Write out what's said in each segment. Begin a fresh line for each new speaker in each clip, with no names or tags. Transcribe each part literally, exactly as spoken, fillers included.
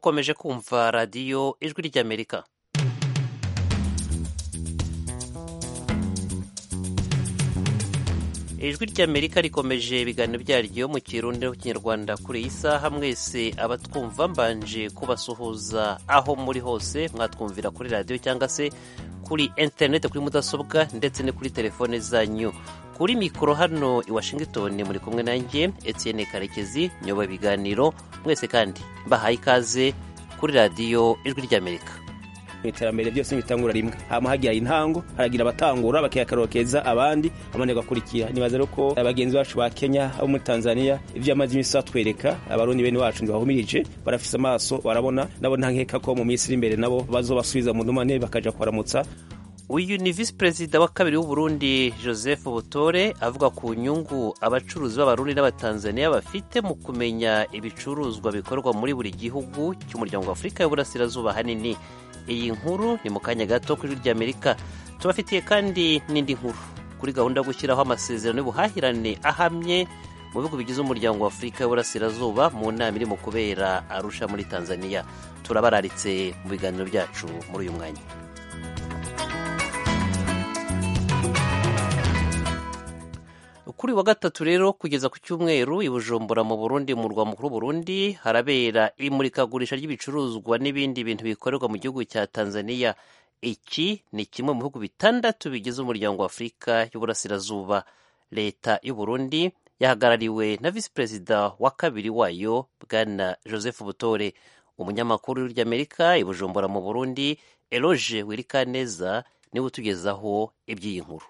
mukomeje kumva radiyo ijwi ry'Amerika. ijwi ry'Amerika rikomeje ibiganiro byaryo mu kirundi no kinyarwanda kuri iyi saha. Mwese abatwumva mbanje kubasuhuza aho muri hose, mwatwumvira kuri radiyo cyangwa se kuri internet, kuri mudasobwa ndetse no kuri telefone zanyu. Kuri mikoro hano i Washington muri kumwe nanjye Etienne Karekezi, nyoba ibiganiro. Mwese kandi mbahaye ikaze kuri radiyo ijwi ry'Amerika.
Iterambere byose bitangura rimwe, hama hagira intango, haragira abatangura bakiyakarokeza abandi amane gakurikira. Nibaza rero ko abagenzi bacu ba Kenya abo muri Tanzania ivyo amazi imisa twereka abarundi bene wacu ndibahumirije, barafise amaso barabona, nabo ntankeka ko mu minsi imbere nabo bazobasubiza mu ndumane bakaja kwaramutsa.
Uyu ni Vice President wa kabiri w'u Burundi Joseph Butore avuga ku nyungu abacuruzi b'abarundi n'abatanzania bafite mu kumenya ibicuruzwa bikorwa muri buri gihugu cy'umuryango wa Afrika y'Uburasirazuba hanini. Iyi nkuru ni mu kanya gato kuri ry'Amerika. Tubafitiye kandi n'indi nkuru kuri gahunda yo gushyiraho amasezerano y'ubuhahirane ahamye mu bihugu bigize umuryango wa Afrika y'Uburasirazuba mu nama iri mu kubera Arusha muri Tanzania. Turabararitse mu biganiro byacu muri uyu mwanya. Kuri wa gatatu rero kugeza ku cyumweru i Bujumbura mu Burundi, mu murwa mukuru Burundi, harabera imurikagurisha ry'ibicuruzwa n'ibindi bintu bikorerwa mu gihugu cya Tanzania. Iki ni kimwe mu bihugu bitandatu bigize umuryango wa Afrika y'Uburasirazuba. Leta y'u Burundi yahagarariwe na Vice President wa kabiri wayo Bwana Joseph Butore. Umunyamakuru w'Amerika i Bujumbura mu Burundi Eloge Wirikaneza niwe utugezaho iby'iyi nkuru.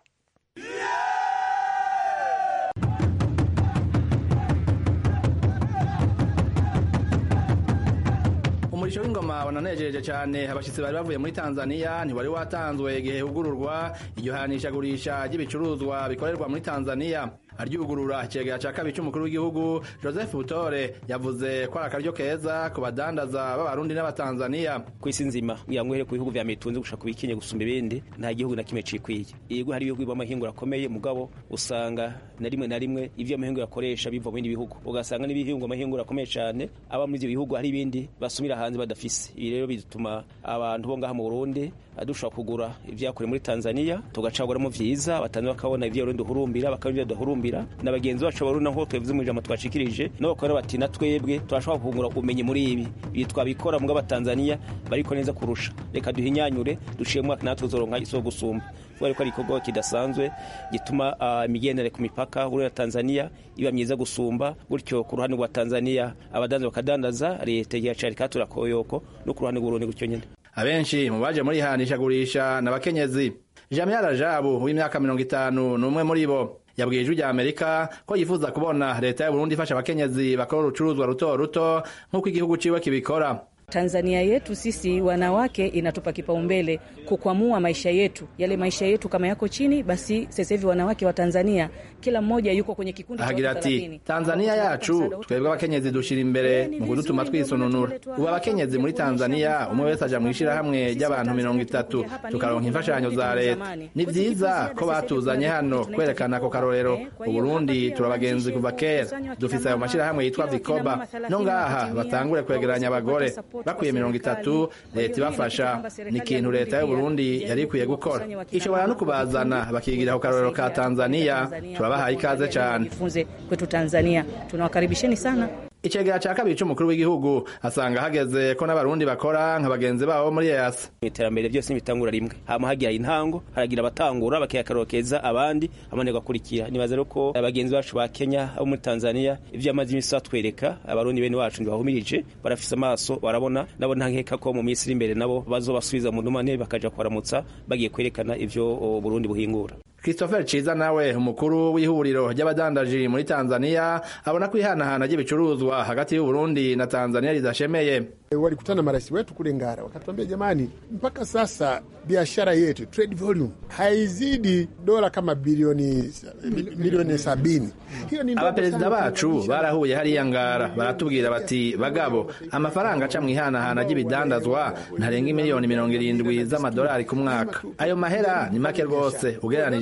Umurisho w'ingoma wananejeje cyane abashitsi bari bavuye muri Tanzania ntiwari watanzwe igihe hugururwa iryo hanishagurisha ry'ibicuruzwa bikorerwa muri Tanzania. Aryugurura icegera ca kabiri c'umukuru w'igihugu Joseph Butore yavuze ko ari akaryo keza ku badandaza b'abarundi n'abatanzania.
Kwisi nzima yangwere ku bihugu vya mitunze gushaka bikinye gusumba ibindi, nta gihugu na kimwe cikwiye. Yego hari ibihugu b'amahingura akomeye, mugabo usanga na rimwe na rimwe ivyo amahingura akoresha biva mu bindi bihugu, ugasanga n'ibihingwa amahingura akomeye cyane aba muri ivyo bihugu hari ibindi basumira hanze badafise. Ibi rero bituma abantu bo ngaha mu Burundi adushaka kugura ivyakore muri Tanzania tugacaguramo vyiza, abatandi bakabona ivyo Burundi hurumbira bakabira dahurumbira. N'abagenzi bacu barundi nko twebwe mu jambo twashikirije no bakora bati na twebwe turashobora kugura umenye muri ibi bitwa bikora mu Tanzania bariko neza kurusha, reka duhinyanyure dushimwe natwe zoronka iso gusumba. Twari ko ariko kidasanzwe gituma imigendere uh, ku mipaka uri Tanzania iba myiza gusumba, gutyo ku ruhande rwa Tanzania abadanza bakadandaza, leta yacari katura koyoko no ku ruhande rw'Urundi gutyo nyene.
Abenshi mu baje muri hanishagurisha n'abakenyezi. Jamia Rajabu w'imyaka mirongo itanu n'umwe muri bo yabwiye ijwi ry'Amerika ko yifuza kubona leta y'u Burundi ifasha abakenyezi bakora urucuruzwa ruto ruto nk'uko igihugu ciwe kibikora.
Tanzania yetu sisi wanawake inatupa kipaumbele kukwamua maisha yetu. Yale maisha yetu kama yako chini, basi sasa hivi wanawake wa Tanzania kila mmoja yuko kwenye kikundi cha
thelathini. Tanzania yacu twebwe abakenyezi dushira imbere mu kudutuma twisononura. Ubu abakenyezi muri Tanzania umwe wese aja mwishira hamwe y'abantu mirongo itatu tukaronka imfashanyo za leta. Ni vyiza ko batuzanye hano kwerekana ko karorero. U Burundi turabagenzi kuva kera. Dufise ayo mashira hamwe yitwa Vikoba. No ngaha batangure kwegeranya abagore. Bakuye mirongo itatu leta ibafasha. Ni ikintu leta y'u Burundi yari ikwiye gukora. Ishobora no kubazana bakigira ku karorero ka Tanzania. Turabahaye ikaze cyane.
Nifunze kwetu Tanzania. Tunawakaribisheni sana.
Icegera ca kabiri c'umukuru w'igihugu asanga hageze ko n'abarundi bakora nk'abagenzi babo muri E A S.
Iterambere byose bitangura rimwe, hama hagira intango, haragira abatangura bakiyakarokeza abandi amane gakurikira. Nibaza rero ko abagenzi bacu ba Kenya abo muri Tanzania ivyo amazi imisa twereka abarundi bene wacu ndibahumirije, barafise amaso barabona, nabo ntankeka ko mu minsi imbere nabo bazobasubiza mu ndumane bakaja kwaramutsa bagiye kwerekana ivyo Burundi buhingura.
Christopher Chiza nawe umukuru w'ihuriro ry'abadandaji muri Tanzania abona ko ihanahana ry'ibicuruzwa hagati y'u Burundi na Tanzania ridashemeye.
Walikutana marasi wetu kule Ngara wakatuambia, jamani, mpaka sasa biashara yetu trade volume haizidi dola kama bilioni milioni sabini.
Hiyo ni abaperezida bacu barahuye hari ya Ngara baratubwira bati, bagabo amafaranga aca mwihanahana ry'ibidandazwa ntarenga miliyoni mirongo irindwi z'amadolari ku mwaka. Ayo mahera ni make rwose ugereranije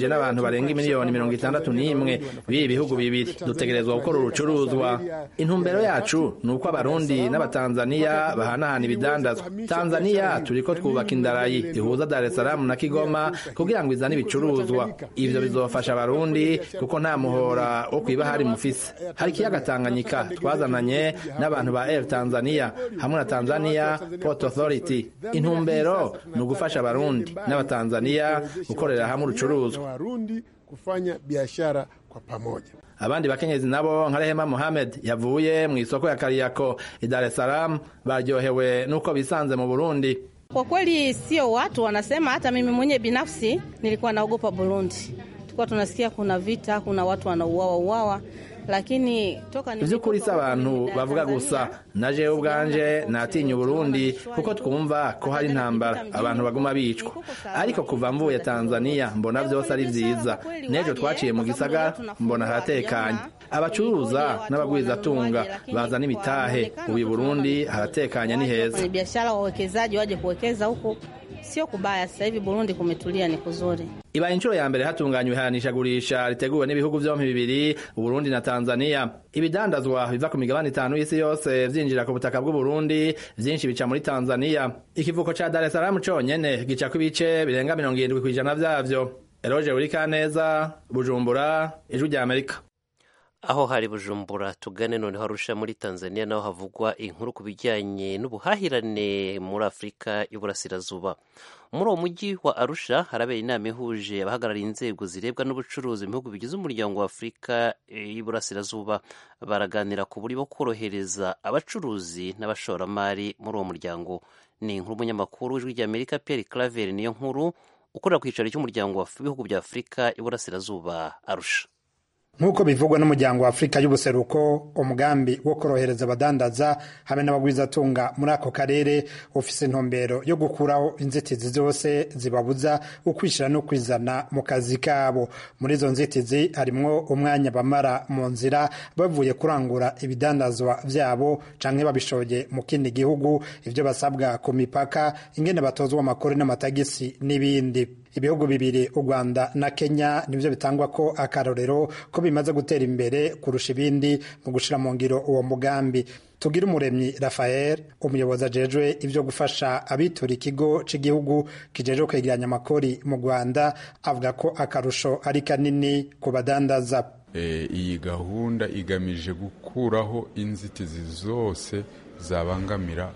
n'abantu barenga miliyoni mirongo itandatu n'imwe b'ibi bihugu bibiri. Dutegerezwa gukora urucuruzwa. Intumbero yacu ni uko abarundi n'abatanzaniya bahanahana ibidandazwa. Tanzania turiko twubaka indarayi ihuza Dar es Salaam na Kigoma kugira ngo izane ibicuruzwa. Ivyo bizofasha abarundi kuko nta muhora wo kwiba hari mufise. Hari ikiyaga Tanganyika twazananye n'abantu ba Air Tanzania hamwe na Tanzania Port Authority. Intumbero ni ugufasha abarundi n'abatanzaniya gukorera hamwe urucuruzwa,
kufanya biashara kwa pamoja.
Abandi bakenyezi nabo nka Rehema Mohamed yavuye mu isoko ya Kariako i Dar es Salaam baryohewe nuko bisanze mu Burundi.
Kwa kweli sio watu wanasema, hata mimi mwenye binafsi nilikuwa naogopa Burundi. Tulikuwa tunasikia kuna vita, kuna watu wanauawa uawa, lakini toka ni
vyukuri s'abantu bavuga gusa. Naje ubwanje natinye Burundi kuko twumva ko hari intambara abantu baguma bicwa, ariko kuva mvuye Tanzania mbona vyose ari vyiza. Nejo twaciye mu gisagara mbona haratekanye, abacuruza n'abagwiza tunga bazana imitahe. Ubu Burundi haratekanye, ni heza.
Ni biashara, wawekezaji waje kuwekeza huko, sio kubaya. Sasa hivi Burundi kumetulia, ni kuzuri.
Iba inshuro ya mbere hatunganywe ihanishagurisha riteguwe n'ibihugu vyompi bibiri, Burundi na Tanzania. Ibidandazwa biva ku migabane itanu y'isi yose vyinjira ku butaka bw'u Burundi, vyinshi bica muri Tanzania. Ikivuko ca Dar es Salaam conyene gica kubice birenga mirongo irindwi kw'ijana vyavyo. Eroje Urikaneza, Bujumbura, Ijwi rya Amerika.
Aho hari Bujumbura tugane noneho Arusha muri Tanzania, naho havugwa inkuru ku bijyanye n'ubuhahirane muri Afurika y'Uburasirazuba. Muri uwo mujyi wa Arusha harabera inama ihuje abahagarariye inzego zirebwa n'ubucuruzi mu bihugu bigize umuryango wa Afurika y'Uburasirazuba. Baraganira ku buryo bwo korohereza abacuruzi n'abashoramari muri uwo muryango. Ni inkuru umunyamakuru w'Ijwi rya Amerika Pierre Claver niyo nkuru ukorera ku icaro cy'umuryango w'ibihugu bya Afurika y'Uburasirazuba Arusha.
Nkuko bivugwa n'umuryango wa Afrika y'ubuseruko, umugambi wo korohereza abadandaza hamwe n'abagwizatunga muri ako karere ufise intumbero yo gukuraho inzitizi zose zibabuza ukwishira no kwizana mu kazi kabo. Muri izo nzitizi harimwo umwanya bamara mu nzira bavuye kurangura ibidandazwa vyabo canke babishoye mu kindi gihugu, ivyo basabwa ku mipaka, ingene batozwa amakori n'amatagisi n'ibindi. Ibihugu bibiri, u Rwanda na Kenya, nivyo bitangwa ko akarorero ko bimaze gutera imbere kurusha ibindi mu gushira mu ngiro uwo mugambi. Tugira umuremyi Raphael, umuyobozi ajejwe ivyo gufasha abitura ikigo c'igihugu kijejwe kwegeranya amakori mu Rwanda, avuga ko akarusho ari kanini ku badandaza.
E, iyi gahunda igamije gukuraho inzitizi zose zabangamira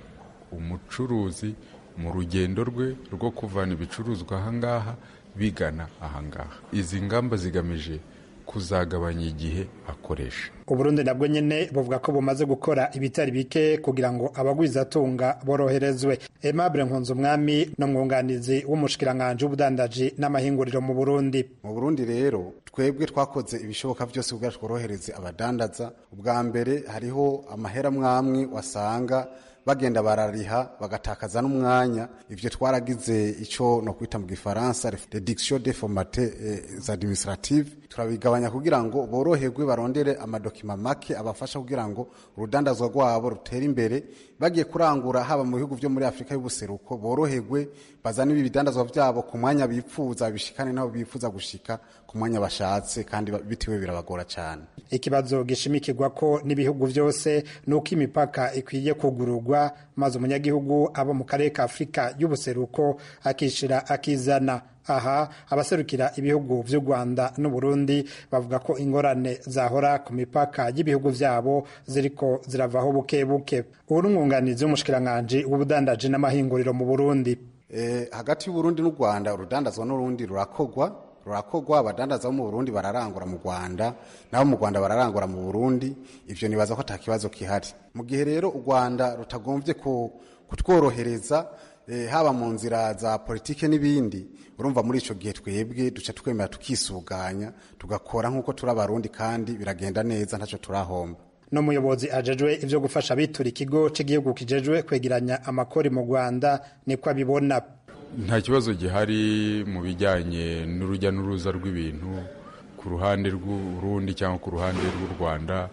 umucuruzi mu rugendo rwe rwo kuvana ibicuruzwa ahangaha bigana ahangaha. Izi ngamba zigamije kuzagabanya igihe akoresha.
Uburundi nabwo nyene buvuga ko bumaze gukora ibitari bike kugira ngo abagwizatunga boroherezwe. Aimable Nkunzumwami no mwunganizi w'umushikiranganje w'ubudandaji n'amahinguriro mu Burundi.
Mu Burundi rero twebwe twakoze ibishoboka byose kugira tworohereze abadandaza. Ubwa mbere hariho amahera mwamwe wasanga bagenda barariha bagatakaza n'umwanya. Ivyo twaragize ico no kwita mu gifaransa reduction des formalités administratives, turabigabanya kugira ngo boroherwe barondere amadokima make abafasha kugira ngo urudandazwa rwabo rutere imbere. Bagiye kurangura haba mu bihugu vyo muri Afrika y'ubuseruko boroherwe bazana ibidandazwa vyabo ku mwanya bipfuza, bishikane nabo bipfuza gushika ku mwanya bashatse, kandi bitiwe birabagora cyane.
Ikibazo gishimikirwa ko n'ibihugu vyose nuko imipaka ikwiye kugururwa, maze umunyagihugu abo mu karere ka Afrika y'ubuseruko akishira akizana. Aha abaserukira ibihugu vy'u Rwanda n'u Burundi bavuga ko ingorane zahora ku mipaka y'ibihugu vyabo ziriko ziravaho buke buke. Uri umwunganizi w'umushikiranganje w'ubudandaji n'amahinguriro mu Burundi.
Eh, hagati y'u Burundi n'u Rwanda urudandazwa n'urundi rurakogwa rurakogwa abadandaza bo mu Burundi bararangura mu Rwanda, nabo mu Rwanda bararangura mu Burundi. Ivyo nibaza ko atakibazo kihari. Mu gihe rero u Rwanda rutagomvye ko kutworohereza eh, haba mu nzira za politike n'ibindi, urumva muri ico gihe twebwe duca twemera tukisuganya tugakora nkuko turi abarundi, kandi biragenda neza ntaco turahomba.
No muyobozi ajejwe ivyo gufasha bitura ikigo c'igihugu kijejwe kwegeranya amakori mu Rwanda niko abibona.
Nta kibazo gihari mu bijyanye n'urujya n'uruza rw'ibintu ku ruhande rw'Urundi cyangwa ku ruhande rw'u Rwanda.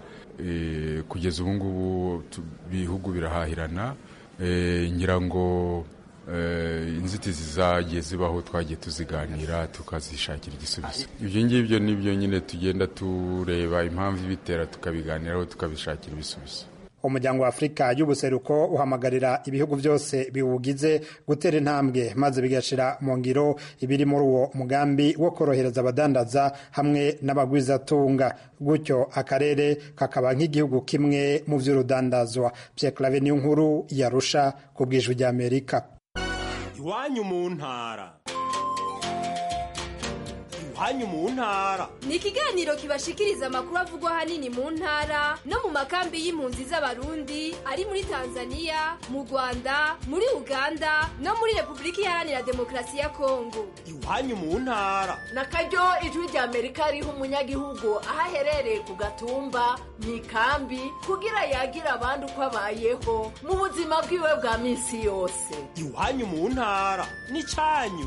E, kugeza ubu ngubu bihugu birahahirana. E, ngira ngo inzitizi zagiye zibaho twagiye tuziganira tukazishakira igisubizo. Ibyo ngibyo nibyo nyine tugenda tureba impamvu ibitera tukabiganiraho tukabishakira ibisubizo.
Umuryango wa Afrika y'ubuseruko uhamagarira ibihugu byose biwugize gutera intambwe maze bigashira mu ngiro ibiri muri uwo mugambi wo korohereza abadandaza hamwe n'abagwizatunga, gutyo akarere kakaba nk'igihugu kimwe mu vy'urudandazwa. Pierre Claver niyo nkuru yarusha ku bw'ijwi rya Amerika.
Iwanyu mu ntara. Iwanyu mu ntara
ni ikiganiro kibashikiriza amakuru avugwa hanini mu ntara no mu makambi y'impunzi z'abarundi ari muri Tanzania, mu Rwanda, muri Uganda no muri Republika Iharanira Demokarasi ya Kongo.
Iwanyu mu ntara
na karyo ijwi rya Amerika riho umunyagihugu aho aherereye ku gatumba mu ikambi kugira yagira abandi uko abayeho mu buzima bwiwe bwa minsi yose.
Iwanyu mu ntara ni cyanyu.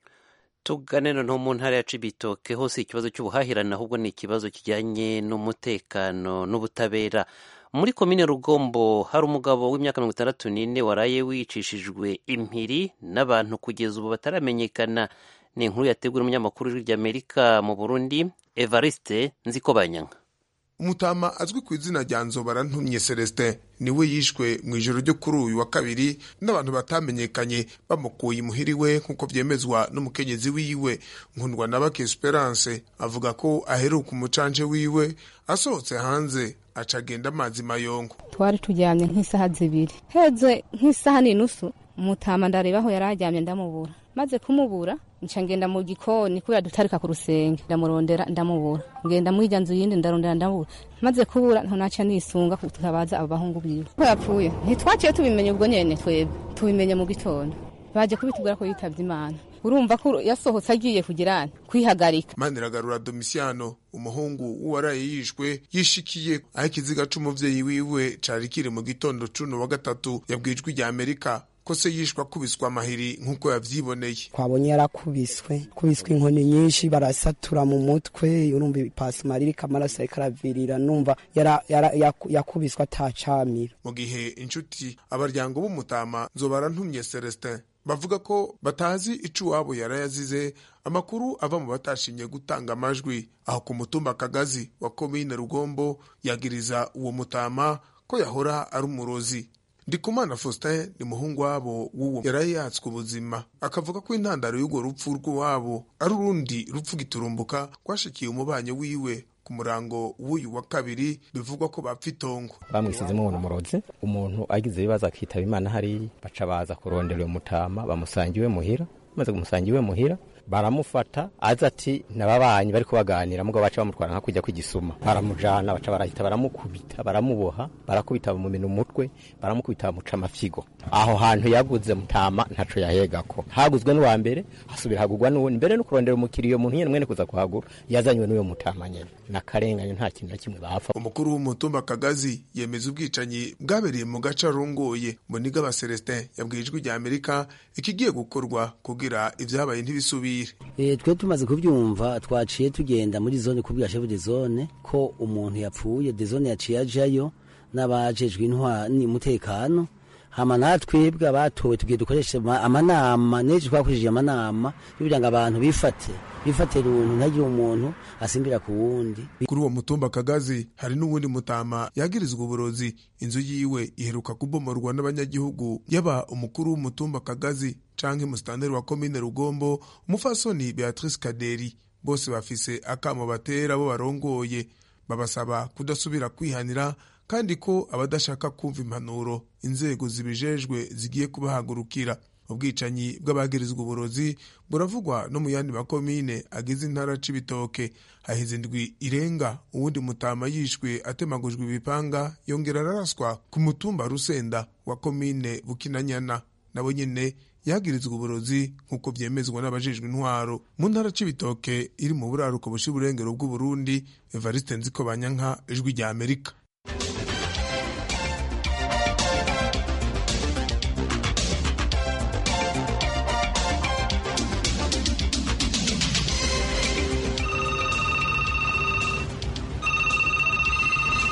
Tugane no mu ntara ya Cibitoke hose ikibazo cy'ubuhahirana ahubwo ni ikibazo kijyanye n'umutekano n'ubutabera. Muri komine Rugombo hari umugabo w'imyaka mirongo itandatu n'ine waraye wicishijwe impiri n'abantu kugeza ubu bataramenyekana. Ni inkuru yateguwe n'umunyamakuru w'ijwi ry'Amerika mu Burundi Evariste Nzikobanyanka.
Umutama azwi ku izina rya Nzobarantumye Celestin niwe yishwe mu ijoro ryo kuri uyu wa kabiri n'abantu batamenyekanye bamukuye imuhiriwe nk'uko vyemezwa n'umukenyezi wiwe. Nkundwa na Bake Esperance avuga ko aheruka umucanje wiwe asohotse hanze acagenda amazi mayongo.
Twari tujyamye nk'isaha zibiri heze nk'isaha n'inusu umutama ndareba aho yararyamye ndamubura, maze kumubura nca ngenda mu gikoni kubera dutarika ku rusenge ndamurondera ndamubura, ngenda mwija nzu yindi ndarondera ndamubura, maze kubura nto naca nisunga kutabaza abahungu biwe ko yapfuye. Ntitwaciye tubimenye ubwo nyene, twebwe tubimenye mu gitondo baje kubitubwira ko yitavye Imana. Urumva ko yasohotse agiye kugirana kwihagarika.
Maniragarura Domiciano umuhungu uwaraye yishwe yishikiye aho ikiziga c'umuvyeyi wiwe cari kiri mu gitondo cuno wa gatatu yabwijwe rya Amerika ko se yishwa kubiswa amahiri nk'uko yavyiboneye.
Twabonye yarakubiswe kubiswe inkoni nyinshi barasatura mu mutwe, urumva ipasma riri kamaraso ikaravirira, numva yara, yara yakubiswa atacamira.
Mu gihe inshuti abaryango b'umutama Nzobarantumye Celestin bavuga ko batazi ico wabo yarayazize, amakuru ava mu batashimye gutanga amajwi aho ku mutumba Kagazi wa komine Rugombo yagiriza uwo mutama ko yahora ari umurozi. Ndikumana Faustin ni muhungu wabo w'uwo yaraye yatswe ubuzima, akavuga ko intandaro y'urwo rupfu rw'uwabo ari urundi rupfu giturumbuka rwashikiye umubanyo wiwe ku murango w'uyu wa kabiri, bivugwa ko bapfa itongo.
Bamwisizemo umuntu murozi, umuntu agize ibibazo akitaba Imana hari baca baza kurondera uwo mutama bamusangiwe muhira, maze kumusangiwe muhira baramufata aza ati nababanyi bari kubaganira mugo baca bamutwara nka kujya kwigisuma, baramujana baca barahita baramukubita baramuboha barakubita mu mino umutwe baramukubita muca amafyigo. Aho hantu yaguze mutama ntaco yahegako, haguzwe n'uwa mbere hasubira hagurwa n'uwo mbere no kurondera umukiriyo muntu nyene mwene kuza kuhagura yazanywe n'uyo mutama nyene nakarenganye nta kintu na kimwe bapfa.
Umukuru w'umutumba Kagazi yemeza ubwicanyi bwabereye mu gace arongoye. Muniga ba Celestin yabwijwe rya Amerika ikigiye gukorwa kugira ivyabaye ntibisubi.
Eh twe tumaze kubyumva twaciye tugenda muri zone kubwira chef de zone ko umuntu yapfuye, de zone yaciye ajayo n'abajejwe intwani mutekano, hama natwebwe abatowe tugiye dukoresha amanama neje twakoresheje amanama kugira ngo abantu bifate bifate runtu ntagira umuntu asimbira ku wundi.
Kuri uwo mutumba Kagazi hari n'uwundi mutama yagirizwa uburozi, inzu yiwe iheruka kubomorwa n'abanyagihugu, yaba umukuru w'umutumba Kagazi canke mustanteri wa komine Rugombo umufasoni Beatrice Kaderi, bose bafise akamo batera bo barongoye, babasaba kudasubira kwihanira kandi ko abadashaka kumva impanuro inzego zibijejwe zigiye kubahagurukira. Ubwicanyi bw'abagirizwa uburozi buravugwa no mu yandi makomine agize intara Cibitoke. Hahize indwi irenga uwundi mutama yishwe atemagujwe ibipanga yongera araraswa ku mutumba Rusenda wa komine Bukinanyana, nabo nyene yagirizwa uburozi nk'uko vyemezwa n'abajejwe intwaro mu ntara Cibitoke iri mu buraruko bushi burengero bw'u Burundi. Evariste Nzikobanyanka, ijwi rya Amerika.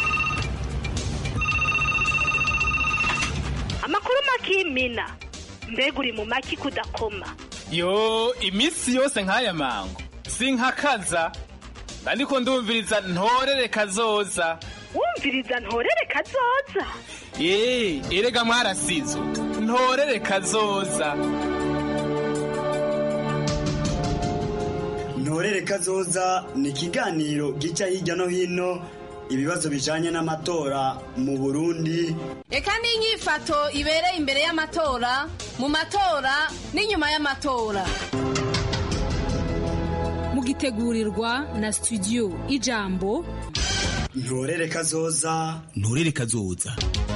Amakuru makimina mbega uri mu maki kudakoma?
Yo, iminsi yose nk'aya mango sinkakaza, ndiko ndumviriza ntorere kazoza.
Wumviriza ntorere kazoza?
Eh, erega mwarasizo ntorere kazoza.
Ntorere kazoza ni ikiganiro gica hirya no hino ibibazo bijanye n'amatora mu Burundi.
Eka n'inyifato ibereye imbere y'amatora, mu matora n'inyuma y'amatora.
Mugitegurirwa na studio Ijambo.
Ntorere kazoza,
ntorere kazoza.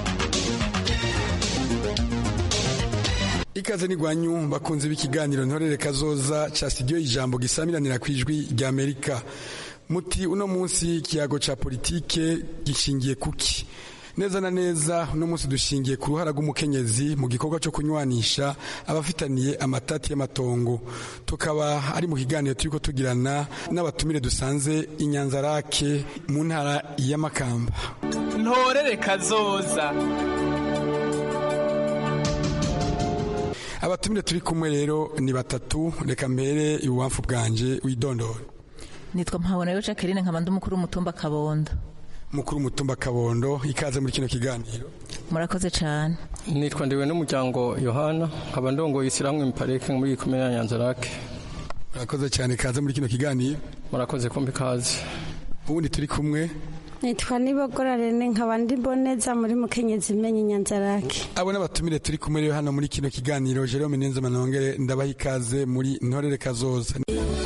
Ikaze ni gwanyu bakunze b'ikiganiro ntorere kazoza cha studio Ijambo gisamiranira kwijwi rya Amerika. Muti uno munsi kiyago cha politike gishingiye kuki? Neza na neza uno munsi dushingiye ku ruhara rw'umukenyezi mu gikorwa cyo kunywanisha abafitaniye amatati y'amatongo. Tukaba ari mu kiganiro turiko tugirana n'abatumire dusanze Inyanzarake mu ntara ya Makamba.
Ntorere kazoza.
Abatumire turi kumwe rero ni batatu, reka mbere ibubamfu bwanje widondora.
Nitwa Mpabonayo Jacqueline nkaba ndi umukuru w'umutumba Kabondo.
Mukuru w'umutumba Kabondo, ikaze muri kino kiganiro.
Murakoze cyane.
Nitwa ndiwe n'umuryango Yohana nkaba ndongoye isiramwe Mpareke muri komine ya Nyanzarake.
Murakoze cyane, ikaze muri kino kiganiro.
Murakoze kumbi kaze.
Ubundi turi kumwe
Nitwa Nibogora Rene nkaba ndi Boneza muri Mukenyezi Menye Nyanzarake.
Abo n'abatumire turi kumwe rero hano muri kino kiganiro. Jerome Nenze Manongere ndabaha ikaze muri ntorere kazoza.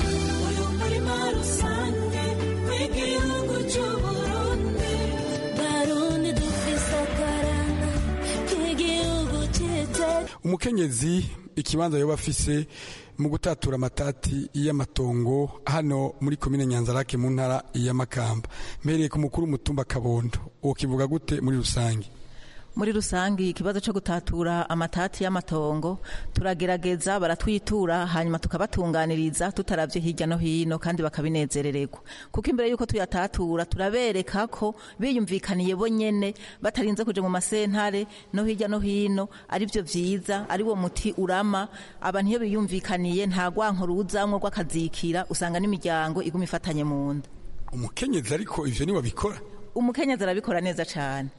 Umukenyezi ikibanza yoba afise mu gutatura amatati y'amatongo hano muri komine Nyanzarake mu ntara ya Makamba. Mpereye ku mukuru w'umutumba Kabondo, ukivuga gute muri rusange?
Muri rusangi ikibazo cyo gutatura amatati y'amatongo turagerageza baratwitura hanyuma tukabatunganiriza tutaravye hirya no hino kandi bakabinezerererwa, kuko imbere yuko tuyatatura turabereka ko biyumvikaniye bo nyene batarinze kuje mu masentare no hirya no hino ari byo vyiza, ari wo muti urama. Abantu iyo biyumvikaniye nta gwanko ruzamwo rw'akazikira, usanga n'imiryango iguma ifatanye mu nda.
Umukenyezi ariko ivyo ni wabikora?
Umukenyezi arabikora neza cane.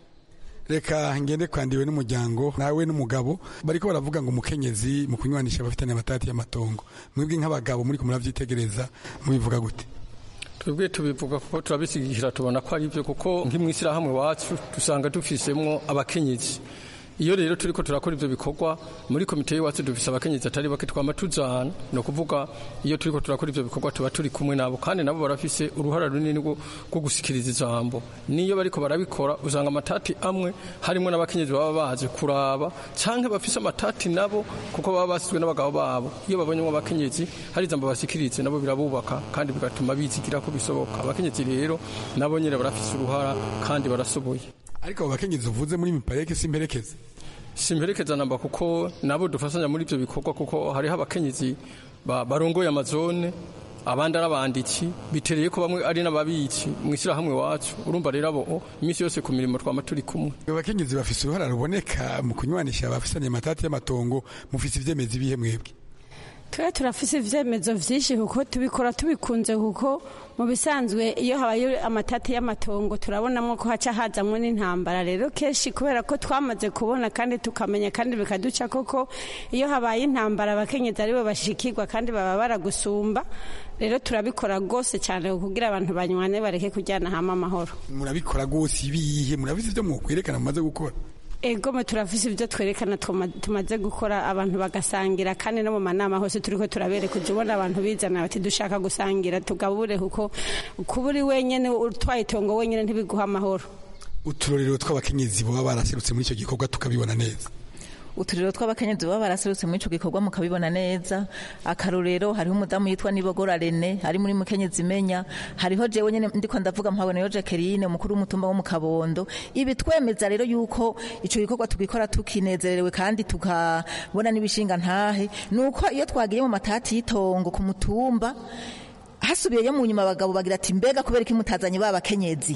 Reka ngende kwandiwe n'umuryango nawe n'umugabo bariko baravuga ngo umukenyezi mu kunywanisha abafitanye amatati y'amatongo. Mwebwe nk'abagabo muri kumuravyitegereza mubivuga gute?
Twebwe tubivuga kuko turabishigikira, tubona ko ari byo, kuko nk'imwisira hamwe wacu dusanga dufisemwo abakenyezi. Iyo rero turiko turakora ivyo bikorwa muri komite y'wacu dufise abakenyezi atari bake twama tuzana, no kuvuga iyo turiko turakora ivyo bikorwa tuba turi kumwe nabo, kandi nabo barafise uruhara runini rwo gusikiriza ijambo. Niyo bariko barabikora usanga amatati amwe harimo n'abakenyezi baba baje kuraba canke bafise amatati nabo kuko baba basizwe n'abagabo babo. Iyo babonye ngo abakenyezi hari ijambo basikirize nabo birabubaka kandi bigatuma bizigira ko bisoboka. Abakenyezi rero nabo nyene barafise uruhara kandi barasoboye.
Ariko abo bakenyezi uvuze muri Mpareke simperekeze
simperekeza namba kuko nabo dufasanya muri ibyo bikorwa, kuko hariho abakenyezi barongoye amazone, abandi arabandiki, bitereye ko bamwe ari n'ababiki mwishyira hamwe wacu. Urumva rero abo iminsi yose ku mirimo twama turi kumwe.
Abakenyezi bafise uruhara ruboneka mu kunywanisha abafisanye amatati y'amatongo, mufise ivyemezi bihe mwebwe?
Twe turafise ivyemezo vyinshi kuko tubikora tubikunze, kuko mu bisanzwe iyo habaye amatati y'amatongo turabonamwo ko haca hazamwo n'intambara. Rero keshi kubera ko twamaze kubona kandi tukamenya kandi bikaduca koko iyo habaye intambara abakenyezi aribo bashikirwa kandi baba baragusumba. Rero turabikora gose cyane kugira abantu banywane bareke kujyana hama amahoro.
Murabikora gose ibihe? Murabise ivyo mwokwerekana mumaze gukora?
Ego me turafise ivyo twerekana tumaze gukora, abantu bagasangira, kandi no mu manama hose turiko turabereka ujubona abantu bizana bati dushaka gusangira tugabure, kuko kuburi wenyene utwaye itongo wenyene ntibiguha amahoro.
Uturorero tw'abakenyezi baba baraserutse muri ico gikorwa tukabibona neza.
Uturero tw'abakenyezi baba baraserutse muri ico gikorwa mukabibona neza. Akarorero hariho umudamu yitwa Nibogora Rene ari muri Mukenyezi Menya, hariho jewe nyene ndiko ndavuga Mpabonayo Jacqueline umukuru w'umutumba wo mu Kabondo. Ibi twemeza rero yuko ico gikorwa tugikora tukinezerewe kandi tukabona n'ibishinga ntahe, nuko iyo twagiye mu matati y'itongo ku mutumba hasubiyeyo mu nyuma abagabo bagira ati mbega kubera iki mutazanye b'abakenyezi.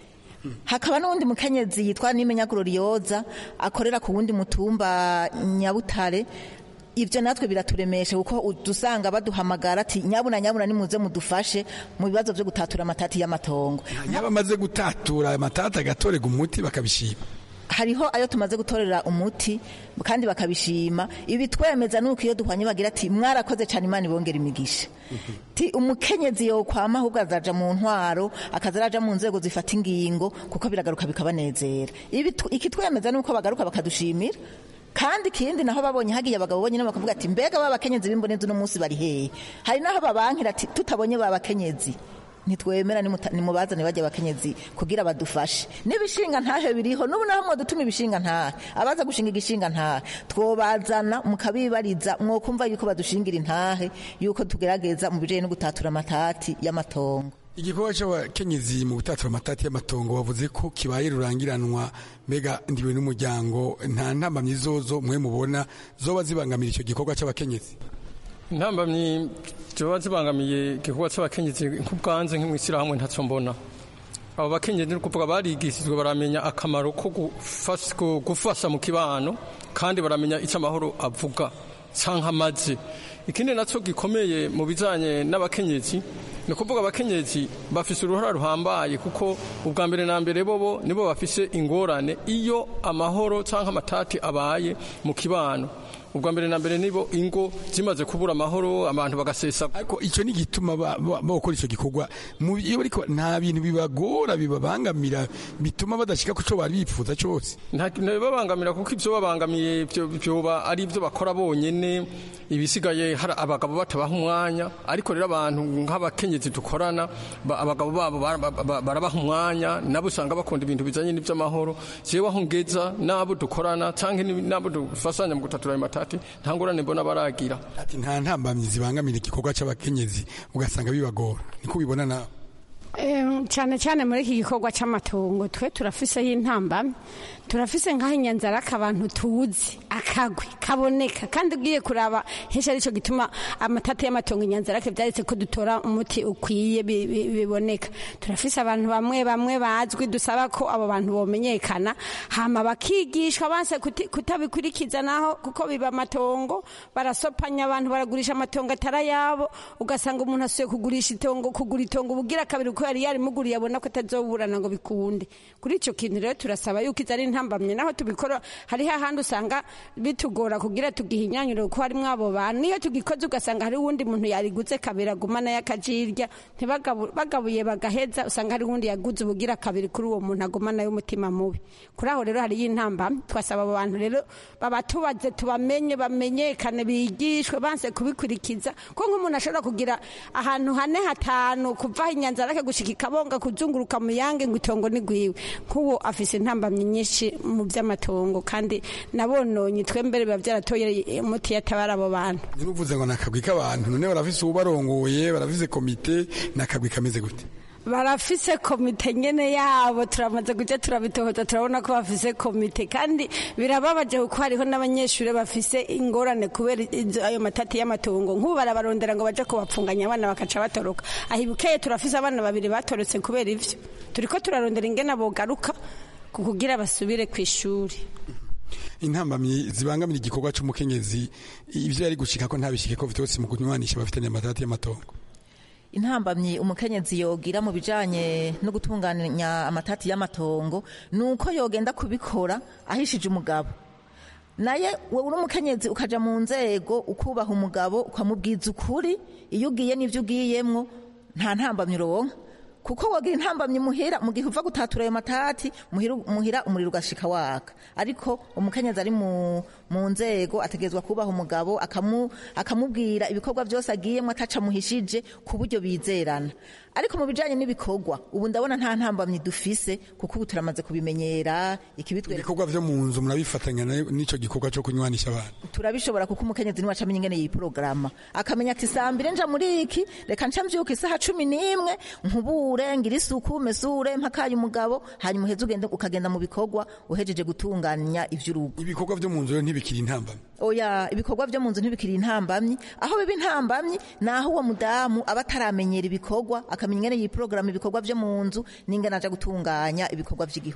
Hakaba n'undi mukenyezi yitwa Nimenya Gloriosa akorera ku wundi mutumba Nyabutare, ivyo natwe biraturemesha kuko dusanga baduhamagara ati nyabuna nyabuna nimuze mudufashe mu bibazo vyo gutatura amatati y'amatongo.
Nyaba maze gutatura amatati agatorega umuti bakabishima.
Hariho ayo tumaze gutorera umuti kandi bakabishima. Ibi twemeza nuko iyo duhwanye bagira ati mwarakoze cyane Imana ibongera imigisha. Ti umukenyezi yo kwama ahubwo azaja mu ntwaro akazaraja mu nzego zifata ingingo kuko biragaruka bikabanezera. Ibi iki twemeza nuko bagaruka bakadushimira. Kandi kindi naho babonye hagiye abagabo bonyine bakavuga ati mbega babakenyezi bimboneze no munsi bari hehe. Hari naho babankira ati tutabonye babakenyezi nitwemera nimubazane bajya abakenyezi kugira badufashe. Nibishinga ntahe biriho nubu naho mwo dutuma ibishinga ntahe abaza gushinga igishinga ntahe twobazana mukabibariza mwokumva yuko badushingira intahe yuko tugerageza mu bijanye no gutatura amatati y'amatongo.
Igikorwa c'abakenyezi mu gutatura amatati y'amatongo bavuze ko kibaye rurangiranwa mbega ndiwe n'umuryango nta ntambamyi zozo mwe mubona zoba zibangamira icyo gikorwa c'abakenyezi.
Intambamyi zoba zibangamiye igikorwa c'abakenyezi nk'ubwanze nk'imwisira hamwe ntaco mbona. Abo bakenyezi ni kuvuga barigishijwe baramenya akamaro ko gufasha mu kibano kandi baramenya icyo amahoro avuga canke amaze. Ikindi naco gikomeye mu bijanye n'abakenyezi ni kuvuga abakenyezi bafise uruhara ruhambaye kuko ubwa mbere na mbere bobo nibo bafise ingorane iyo amahoro canke amatati abaye mu kibano. Ubwa mbere na mbere nibo ingo zimaze kubura amahoro abantu bagasesa.
Ariko ico ni gituma bakora ico gikorwa mu iyo bariko nta bintu bibagora bibabangamira bituma badashika kuco bari bipfuza cyose.
Nta bibabangamira kuko ivyo babangamiye byoba ari ivyo bakora bonyene ibisigaye hari abagabo batabaha umwanya ariko rero abantu nk'abakenyezi dukorana abagabo babo barabaha umwanya nabo usanga bakunda ibintu bizanye n'ivy'amahoro. Jewe aho ngeza nabo dukorana canke nabo dufasanya mu gutatura amatati nta ngorane mbona baragira.
Ati nta ntambamyi zibangamira igikorwa c'abakenyezi ugasanga bibagora niko ubibona nawe.
cyane cyane muri iki gikorwa cy'amatongo twe turafiseho intambamyi turafise nk'aho inyanzara abantu tuzi akagwi kaboneka kandi ugiye kuraba henshi arico gituma amatata y'amatongo inyanzara ke byaretse ko dutora umuti ukwiye biboneka. Turafise abantu bamwe bamwe bazwi dusaba ko abo bantu bomenyekana hama bakigishwa banse kutabikurikiza naho kuko biba amatongo barasopanya abantu baragurisha amatongo atarayabo ugasanga umuntu asuye kugurisha itongo kugura itongo bugira kabiri ko yari yari muguriye abona ko atazoburana ngo bikunde. Kuri ico kintu rero turasaba yuko izari ntambamye naho tubikora hari hahandi usanga bitugora kugira tugihinyanyuro ko hari mwabo bantu niyo tugikoze ugasanga hari wundi muntu yariguze kabira gumana yakajirya ntibagabuye bagaheza usanga hari wundi yaguze ubugira kabiri kuri uwo muntu agumana y'umutima mubi. Kuri aho rero hari y'intambamye twasaba abo bantu rero babatubaze tubamenye bamenyekane bigishwe banse kubikurikiza ko nk'umuntu ashobora kugira ahantu hane hatanu kuva inyanzara ke gushika ikabonga kuzunguruka mu yange ngo itongo ni gwiwe kuwo afise intambamye nyinshi mu by'amatongo kandi nabononye twembere biba byaratoye umuti yatabara abo bantu.
Niruvuze ngo nakagwi k'abantu none barafise ubarongoye barafise komite nakagwi kameze gute?
Barafise komite nyene yabo turamaze kujya turabitohoza turabona ko bafise komite kandi birababaje kuko hariho n'abanyeshuri bafise ingorane kubera ayo matati y'amatongo nk'ubu barabarondera ngo baje kubapfunganya abana bakaca batoroka. Ahibukeye turafise abana babiri batorotse kubera ivyo turiko turarondera ingene bogaruka kugira basubire ku ishuri.
Intambamyi zibangamira igikorwa c'umukenyezi ivyo yari gushika ko ntabishike ko vyose mu kunywanisha bafitanye amatati y'amatongo.
Intambamyi umukenyezi yogira mu bijanye no gutunganya amatati y'amatongo nuko yogenda kubikora ahishije umugabo. Naye wewe uri umukenyezi ukaja mu nzego ukubaha umugabo ukamubwiza ukuri iyo ugiye n'ivyo ugiyemwo nta ntambamyi uronka kuko wagira intambamyi muhira mu gihe uva gutatura ayo matati muhira muhira umuriro ugashika waka ariko umukenyezi ari mu mu nzego ategezwa kubaha umugabo akamu akamubwira ibikorwa byose agiyemo ataca muhishije ku buryo bizerana. Ariko mu bijanye n'ibikorwa ubu ndabona nta ntambamyi dufise kuko ubu turamaze kubimenyera ikibitwe
ibikorwa vyo mu nzu murabifatanya n'ico gikorwa cyo kunywanisha abantu.
Turabishobora kuko umukenyezi ni wacamenye ingene iyi programa akamenya ati sambire nja muri iki reka nca mvyuka isaha cumi n'imwe nkubure ngira isuku mesure mpakaye umugabo hanyuma uheze ugende ukagenda mu bikorwa uhejeje gutunganya ivy'urugo.
Ibikorwa vyo mu nzu ntibikiri intambamyi.
Oya ibikorwa vyo mu nzu ntibikiri intambamyi aho biba intambamyi naho uwo mudamu aba ataramenyera ibikorwa akamenya ingene iyi program ibikorwa vyo mu nzu n'ingene aja gutunganya ibikorwa vy'igihugu.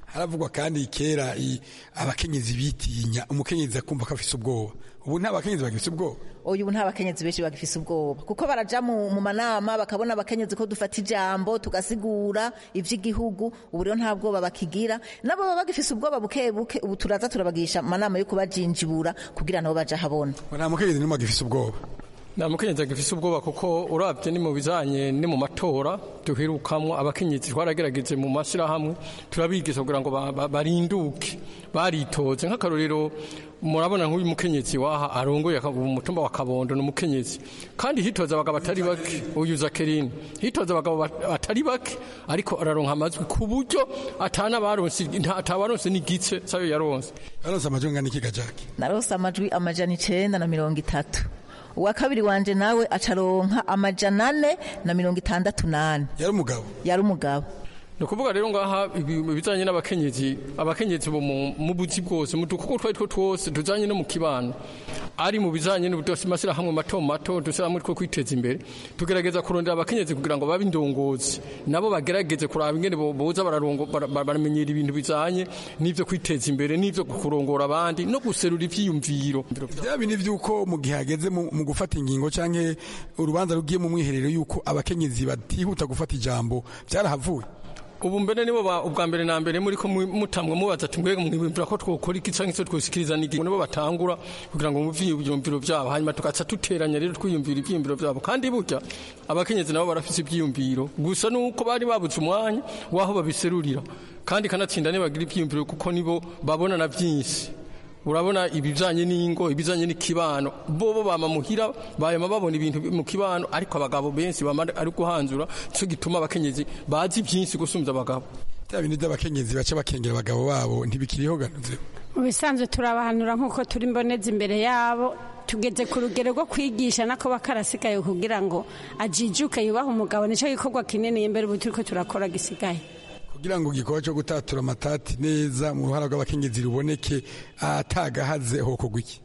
haravugwa kandi kera abakenyezi bitinya umukenyezi akumva ko afise ubwoba ubu nta bakenyezi bagifise ubwoba
oya ubu nta bakenyezi benshi bagifise ubwoba kuko baraja mu manama bakabona abakenyezi ko dufata ijambo tugasigura ivy'igihugu ubu rero nta bwoba bakigira nabo baba bagifise ubwoba buke buke ubu turaza turabagisha amanama yo kubajinjibura kugira nabo baja habona
nta mukenyezi n'umwe agifise ubwoba
nta mukenyezi agifise ubwoba kuko uravye ni mu bijanye ni mu matora duherukamwo abakenyezi twaragerageje mu mashirahamwe turabigisha kugira ngo barinduke baritoze nk'akarorero murabona nk'uyu mukenyezi waha arongoye umutumba wa Kabondo n'umukenyezi kandi hitoza abagabo batari bake uyu Jacqueline hitoza abagabo batari bake ariko araronka amajwi ku buryo atana baronse atabaronse n'igice sayo yaronse
yaronse amajwi ngana iki gajaki
naronse amajwi amajana icenda na mirongo itatu uwa kabiri wanje nawe acaronka amajana ane na mirongo itandatu nane
yari umugabo
yari umugabo
nukuvuga rero ngaha ibijanye n'abakenyezi abakenyezi bo mu buzi bwose mu dukuko twari two twose tujanye no mu kibano ari mu bijanye n'ubudosimashira hamwe mato mato dushyira muri two kwiteza imbere tugerageza kurondera abakenyezi kugira ngo babe indongozi nabo bagerageze kuraba ingene boza bararongo baramenyera ibintu bijanye n'ivyo kwiteza imbere n'ivyo kurongora abandi no guserura ivyiyumviro
bya bindi vyuko mu gihe hageze mu gufata ingingo canke urubanza rugiye mu mwiherero yuko abakenyezi batihuta gufata ijambo byarahavuye
ubu mbere nibo ubwa mbere na mbere muri ko mutamwe mubaza ati mbega mwibwira ko twokora iki canke se twosikiriza nigi nibo batangura kugira ngo muvye ibyumviro byabo hanyuma tugaca tuteranya rero twiyumvira ibyumviro byabo kandi burya abakenyezi nabo barafise ibyumviro gusa nuko bari babuze umwanya waho babiserurira kandi kanatsinda ne bagira ibyumviro kuko nibo babona na byinshi urabona ibijanye n'ingo ibijanye n'ikibano bobo bama muhira bayama babona ibintu mu kibano ariko abagabo benshi bama ari guhanzura cyo gituma abakenyezi bazi byinshi gusumza abagabo
bya bintu by'abakenyezi bace bakengera abagabo babo ntibikiriho ganuze
ubisanzwe turabahanura nkuko turi mboneza imbere yabo tugeze ku rugero rwo kwigisha nako bakarasigaye kugira ngo ajijuke yubaha umugabo nico gikorwa kinini imbere ubu turiko turakora gisigaye
kugira ngo gikorwa cyo gutatura amatati neza mu ruhara rw'abakenyezi ruboneke atagahaze ho kugwiki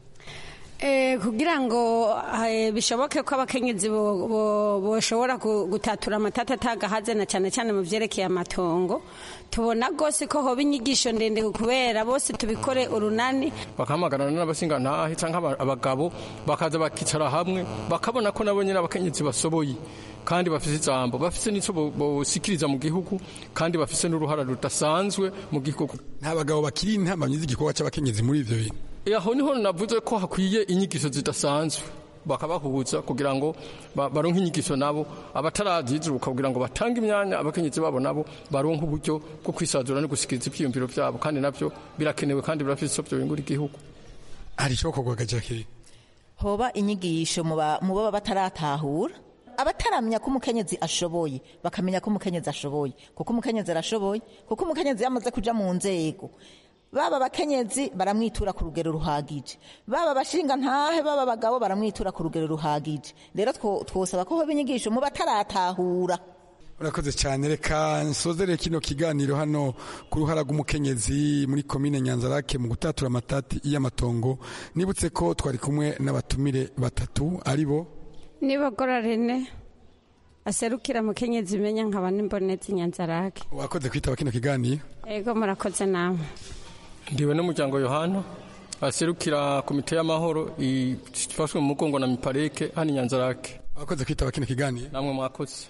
eh kugira ngo bishoboke ko abakenyezi boshobora gutatura amatati atagahaze na cyane cyane mu vyerekeye amatongo tubona gose ko hoba inyigisho ndende kubera bose tubikore urunani
bakamagarana n'abasinga ntahe canke abagabo bakaza bakicara hamwe bakabona ko nabo nyine abakenyezi basoboye kandi bafise ijambo bafise nico bosikiriza mu gihugu kandi bafise n'uruhara rudasanzwe mu gihugu
nta bagabo bakiri intambamyi z'igikorwa c'abakenyezi muri ivyo bintu
aho niho navuze ko hakwiye inyigisho zidasanzwe bakabahuza kugira ngo baronke inyigisho nabo abatarazizuka kugira ngo batange imyanya abakenyezi babo nabo baronke uburyo bwo kwisazura no gusikiriza ivyiyumviro vyabo kandi navyo birakenewe kandi birafise byo bingura igihugu
hari cyo kogwaga Jacqueline
hoba inyigisho mu baba bataratahura abataramenya ko umukenyezi ashoboye bakamenya ko umukenyezi ashoboye kuko umukenyezi arashoboye kuko umukenyezi yamaze kuja mu nzego baba abakenyezi baramwitura ku rugero ruhagije baba abashinga ntahe baba abagabo baramwitura ku rugero ruhagije rero twosaba ko hoba inyigisho mu bataratahura
urakoze cyane reka nsozere kino kiganiro hano ku ruhara rw'umukenyezi muri komine Nyanzarake mu gutatura amatati y'amatongo nibutse ko twari kumwe n'abatumire batatu ari bo
Nibogora Rene aserukira mukenyezi menya nkaba nimbonetse Nyanzarake
wakoze kwitaba kino kiganiro
ego murakoze namwe
ndiwe n'umuryango Yohana aserukira komite y'amahoro ifashwe mu mugongo na Mipareke hano Nyanzarake
wakoze kwitaba kino kiganiro
namwe mwakoze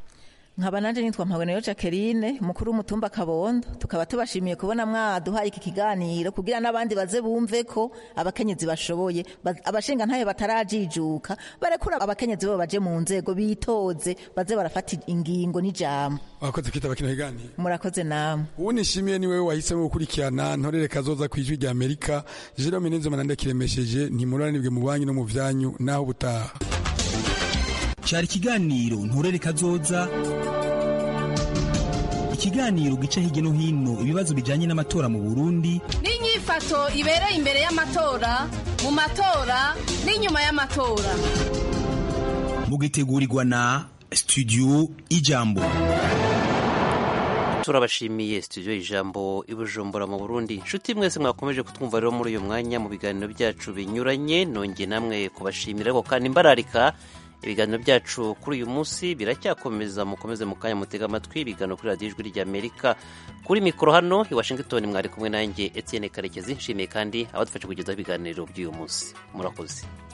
nkaba nanje nitwa Mpaboneyo Jacqueline mukuru w'umutumba Kabondo tukaba tubashimiye kubona mwaduhaye iki kiganiro kugira n'abandi baze bumve ko abakenyezi bashoboye abashinga ntaye batarajijuka barekura abakenyezi bo baje mu nzego bitoze baze barafata ingingo n'ijambo
wakoze kwitaba kino kiganiro
murakoze namwe
ubu nishimiye ni wewe wahisemo gukurikirana ntorere kazoza kwijwi rya Amerika Jerome Nenzoma ndakiremesheje ntimuranibwe mu banki no mu vyanyu naho butaha
cyari kiganiro nturere kazoza ikiganiro gica hirya no hino ibibazo bijanye n'amatora mu Burundi
n'inyifato ibereye imbere y'amatora mu matora n'inyuma y'amatora
mugitegurirwa na studio Ijambo
turabashimiye studio Ijambo ibujumbura mu Burundi inshuti mwese mwakomeje kutwumva rero muri uyu mwanya mu biganiro byacu binyuranye nonge namwe kubashimira ko kandi imbararika ibiganiro byacu kuri uyu munsi biracyakomeza, mukomeze mu kanya mutega amatwi ibiganiro kuri radiyo ijwi ry'Amerika. Kuri mikoro hano i Washington mwari kumwe nanjye Etienne Karekezi, nshimiye kandi abadufasha kugezaho ibiganiro by'uyu munsi. Murakoze.